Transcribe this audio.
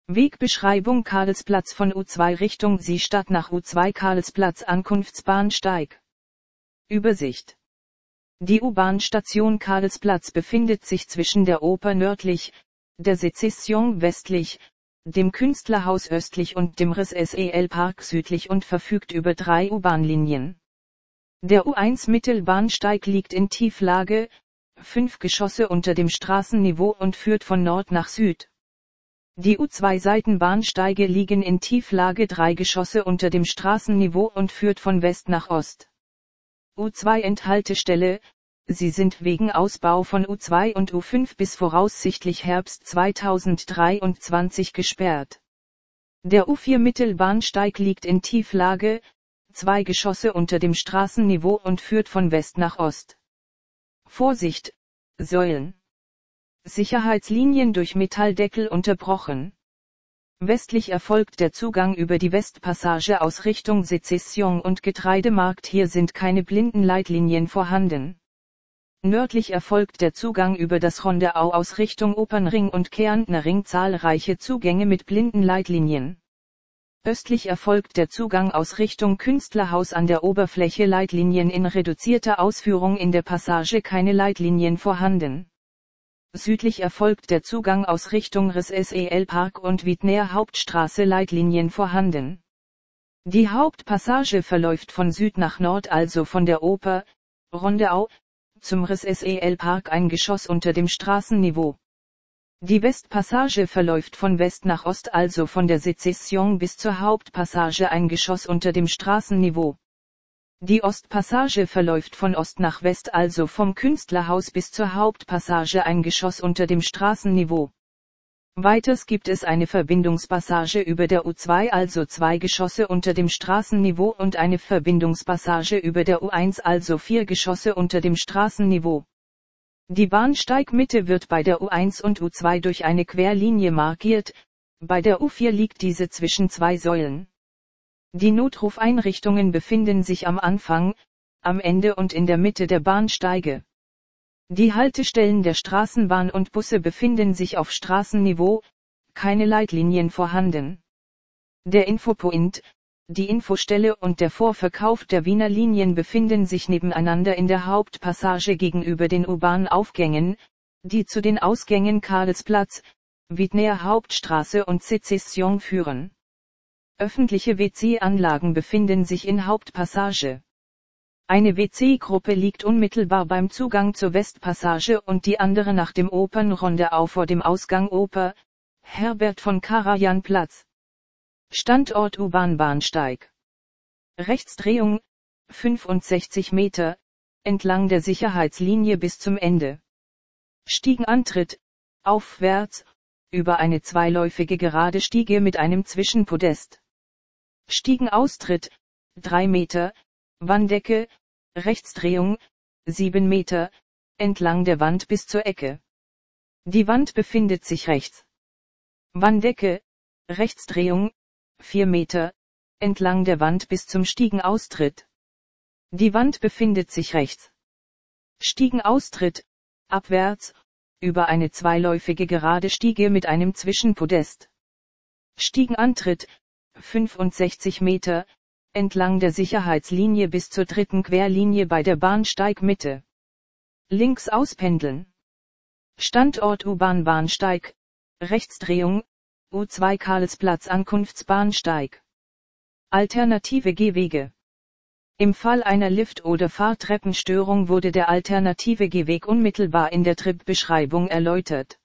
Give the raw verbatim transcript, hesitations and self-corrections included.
Wegbeschreibung Karlsplatz von U zwei Richtung Seestadt nach U zwei Karlsplatz Ankunftsbahnsteig. Übersicht. Die U-Bahn-Station Karlsplatz befindet sich zwischen der Oper nördlich, der Sezession westlich, dem Künstlerhaus östlich und dem R S S E L-Park südlich und verfügt über drei U-Bahn-Linien. Der U eins Mittelbahnsteig liegt in Tieflage, fünf Geschosse unter dem Straßenniveau und führt von Nord nach Süd. Die U zwei Seitenbahnsteige liegen in Tieflage drei Geschosse unter dem Straßenniveau und führt von West nach Ost. U zwei Endhaltestelle, sie sind wegen Ausbau von U zwei und U fünf bis voraussichtlich Herbst zweitausenddreiundzwanzig gesperrt. Der U vier Mittelbahnsteig liegt in Tieflage, zwei Geschosse unter dem Straßenniveau und führt von West nach Ost. Vorsicht, Säulen. Sicherheitslinien durch Metalldeckel unterbrochen. Westlich erfolgt der Zugang über die Westpassage aus Richtung Sezession und Getreidemarkt, hier sind keine Blindenleitlinien vorhanden. Nördlich erfolgt der Zugang über das Rondeau aus Richtung Opernring und Kärntner Ring, zahlreiche Zugänge mit Blindenleitlinien. Östlich erfolgt der Zugang aus Richtung Künstlerhaus an der Oberfläche, Leitlinien in reduzierter Ausführung, in der Passage keine Leitlinien vorhanden. Südlich erfolgt der Zugang aus Richtung R S S E L-Park und Wiedner Hauptstraße, Leitlinien vorhanden. Die Hauptpassage verläuft von Süd nach Nord, also von der Oper, Rondeau, zum R S S E L-Park, ein Geschoss unter dem Straßenniveau. Die Westpassage verläuft von West nach Ost, also von der Sezession bis zur Hauptpassage, ein Geschoss unter dem Straßenniveau. Die Ostpassage verläuft von Ost nach West, also vom Künstlerhaus bis zur Hauptpassage, ein Geschoss unter dem Straßenniveau. Weiters gibt es eine Verbindungspassage über der U zwei, also zwei Geschosse unter dem Straßenniveau, und eine Verbindungspassage über der U eins, also vier Geschosse unter dem Straßenniveau. Die Bahnsteigmitte wird bei der U eins und U zwei durch eine Querlinie markiert, bei der U vier liegt diese zwischen zwei Säulen. Die Notrufeinrichtungen befinden sich am Anfang, am Ende und in der Mitte der Bahnsteige. Die Haltestellen der Straßenbahn und Busse befinden sich auf Straßenniveau, keine Leitlinien vorhanden. Der Infopoint, die Infostelle und der Vorverkauf der Wiener Linien befinden sich nebeneinander in der Hauptpassage gegenüber den U-Bahn-Aufgängen, die zu den Ausgängen Karlsplatz, Wiedner Hauptstraße und Sezession führen. Öffentliche W C-Anlagen befinden sich in Hauptpassage. Eine W C-Gruppe liegt unmittelbar beim Zugang zur Westpassage und die andere nach dem Opernrondeau vor dem Ausgang Oper, Herbert von Karajan Platz. Standort U-Bahn-Bahnsteig. Rechtsdrehung, fünfundsechzig Meter, entlang der Sicherheitslinie bis zum Ende. Stiegenantritt, aufwärts, über eine zweiläufige gerade Stiege mit einem Zwischenpodest. Stiegenaustritt, drei Meter, Wanddecke, Rechtsdrehung, sieben Meter, entlang der Wand bis zur Ecke. Die Wand befindet sich rechts. Wanddecke, Rechtsdrehung, vier Meter, entlang der Wand bis zum Stiegenaustritt. Die Wand befindet sich rechts. Stiegenaustritt, abwärts, über eine zweiläufige gerade Stiege mit einem Zwischenpodest. Stiegenantritt, fünfundsechzig Meter, entlang der Sicherheitslinie bis zur dritten Querlinie bei der Bahnsteigmitte. Links auspendeln. Standort U-Bahn-Bahnsteig, Rechtsdrehung, U zwei Karlsplatz Ankunftsbahnsteig. Alternative Gehwege. Im Fall einer Lift- oder Fahrtreppenstörung wurde der alternative Gehweg unmittelbar in der Tripbeschreibung erläutert.